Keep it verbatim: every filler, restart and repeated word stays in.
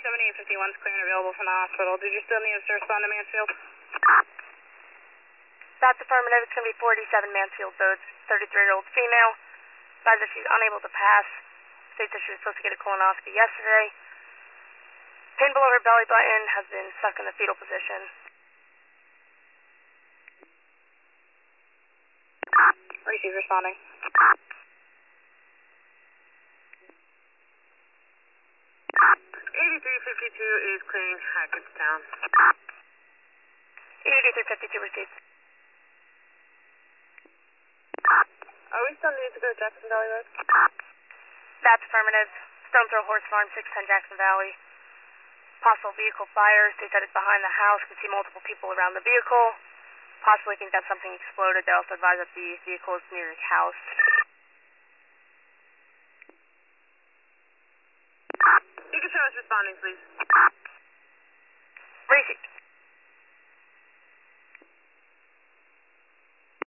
seventy-eight fifty-one is clear and available from the hospital. Did you still need us to respond to Mansfield? That's affirmative. It's going to be forty-seven Mansfield, though. It's thirty-three-year-old female. Advised that she's unable to pass. States that she was supposed to get a colonoscopy yesterday. Pain below her belly button has been stuck in the fetal position. Receive responding. eighty-three fifty-two is clearing Hackettstown. eighty-three fifty-two received. Are we still needed to go to Jackson Valley Road? That's affirmative. Stone Throw Horse Farm, six ten Jackson Valley. Possible vehicle fire. States that it's behind the house. Can see multiple people around the vehicle. Possibly think that something exploded. They also advise that the vehicle is near the house. You can show us responding, please.